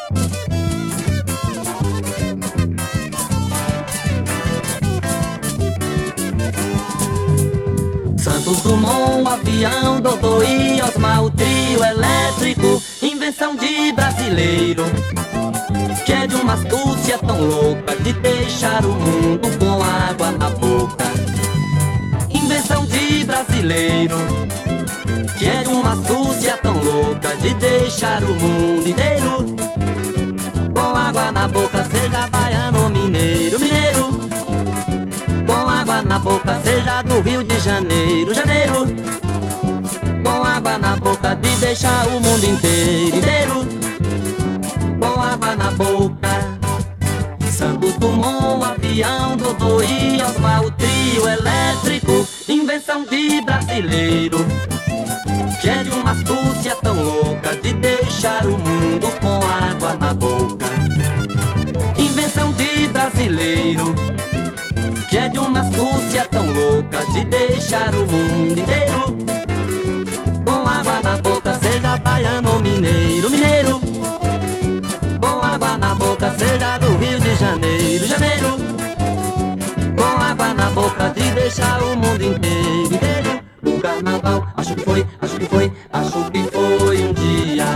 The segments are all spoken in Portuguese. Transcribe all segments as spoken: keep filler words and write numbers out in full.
Santos Dumont, avião, Doutor e Osmar, o trio elétrico, invenção de brasileiro, que é de uma astúcia tão louca de deixar o mundo com água na boca. Invenção de brasileiro, que é de uma astúcia tão louca de deixar o mundo inteiro com água na boca, seja baiano ou mineiro, mineiro. Com água na boca, seja do Rio de Janeiro, janeiro. Com água na boca de deixar o mundo inteiro, inteiro com água na boca. Santos Dumont, avião, Doutor e Osmar, o trio elétrico, invenção de brasileiro, que é de uma astúcia tão louca de deixar o mundo com água na boca. Invenção de brasileiro, que é de uma astúcia tão louca de deixar o mundo inteiro com água na boca, seja baiano ou mineiro, mineiro. Com água na boca, seja do Rio de Janeiro, janeiro. Com água na boca de deixar o mundo inteiro, inteiro. O carnaval, acho que foi, acho que foi, acho que foi um dia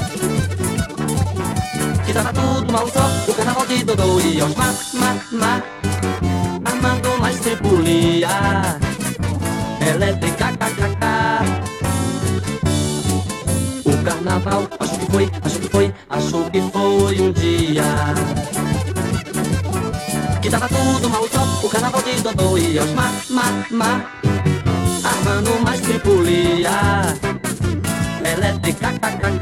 que tava tudo mal só. O carnaval de Dodô e Osmar, mar, mar, armando uma estripulia elétrica, kkk. O carnaval, acho que foi, acho que foi, acho que foi um dia que tava tudo mal só. O carnaval de Dodô e Osmar, mar, mar, armando uma estripulia elétrica, kkk.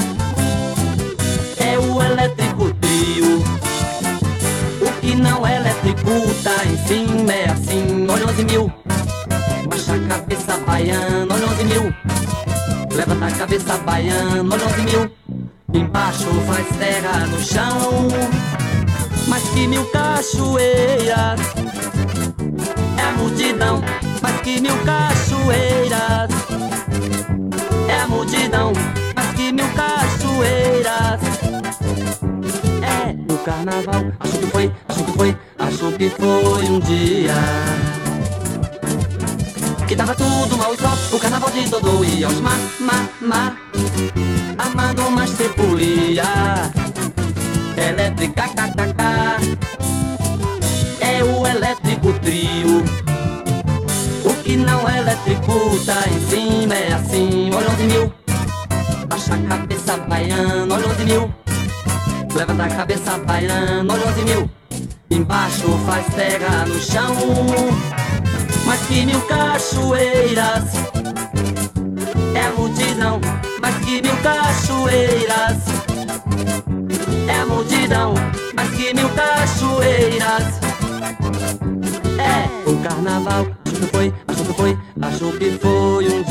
É o elétrico trio, o que não é eletricuta, em cima é assim, olha onze mil. Baixa a cabeça baiano, olha onze mil. Levanta a cabeça baiano, olha onze mil. Embaixo faz terra no chão, mais que mil cachoeiras. É a multidão, mais que mil cachoeiras. É a multidão, mais que mil cachoeiras. É o carnaval, acho que foi, acho que foi, acho que foi um dia que tava tudo mal só. O carnaval de Dodô e Osmar, mar, mar, armando uma estripulia elétrica, kkk. É o elétrico trio, o que não é eletricuta, em cima é assim, olha onze mil. Baixa a cabeça baiano, olha onze mil. Levanta a cabeça baiano, olha onze mil. Embaixo faz terra no chão, mais que mil cachoeiras. É a multidão, mais que mil cachoeiras. É a multidão, mais que mil cachoeiras. É o carnaval, acho que foi, acho que foi, acho que foi um